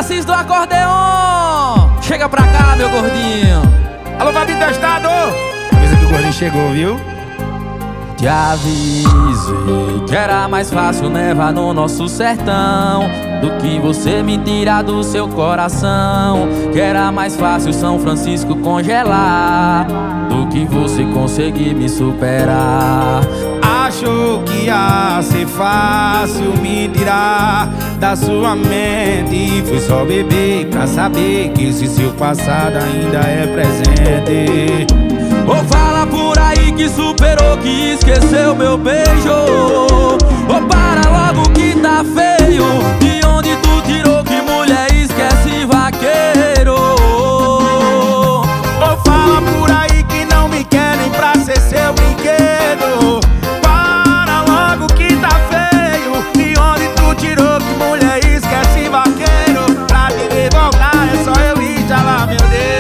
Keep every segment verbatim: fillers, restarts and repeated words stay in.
Tarcísio do acordeon. Chega pra cá, meu gordinho. Alô, Fabi Testado. Avisa que o gordinho chegou, viu? Te avisei que era mais fácil nevar no nosso sertão do que você me tirar do seu coração. Que era mais fácil São Francisco congelar do que você conseguir me superar. Achou que ia ser fácil me tirar da sua mente e foi só beber pra saber que esse seu passado ainda é presente. Ou fala por aí que superou, que esqueceu meu beijo. Ou para logo que tá feio, de onde tu tirou que mulher esquece vaqueiro. Ou fala por aí que não me quer nem pra ser seu brinquedo. Para logo que tá feio, de onde tu tirou que mulher esquece vaqueiro. Pra te ver voltar é só eu instalar meu dedo.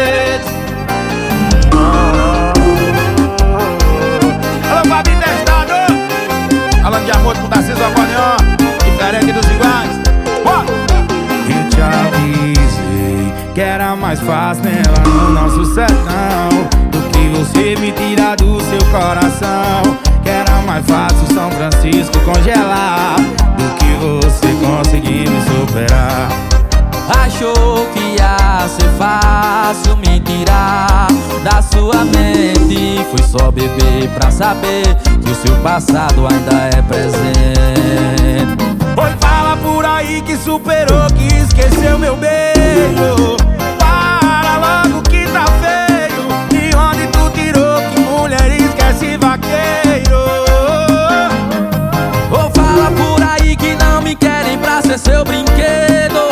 Falando de amor com Tarcísio do acordeon, diferente dos iguais. Bora! Eu te avisei que era mais fácil nela no nosso sertão do que você me tirar do seu coração. Que era mais fácil São Francisco congelar do que você conseguir me superar. Achou que ia ser fácil me tirar da sua mente. Foi só beber pra saber que o seu passado ainda é presente. Oi, fala por aí que superou, que esqueceu meu beijo. Para logo que tá feio, de onde tu tirou que mulher esquece vaqueiro. Ou fala por aí que não me querem pra ser seu brinquedo.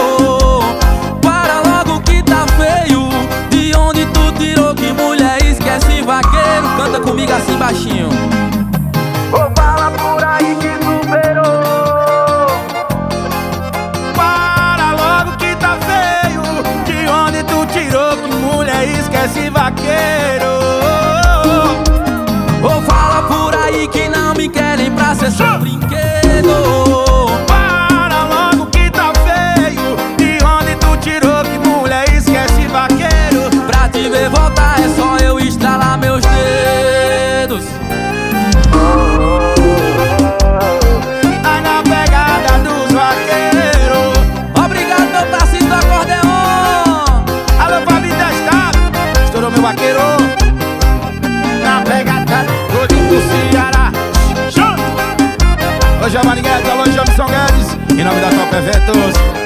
Canta comigo assim baixinho. Ou fala por aí que superou. Para logo que tá feio, de onde tu tirou que mulher esquece vaqueiro. Ou fala por aí que não me querem pra ser seu brinquedo. Para logo que tá feio, de onde tu tirou que mulher esquece vaqueiro. Pra te ver voltar é só eu estralar meus dedos. Ai, na pegada dos vaqueiros. Obrigado, meu Tarcísio do acordeon. Alô, Fabi Testado. Estourou meu vaqueiro. Na pegada do do Ceará. Show! Alô, Giovanni Guedes, alô, Jamison Guedes. Em nome da Top Eventos.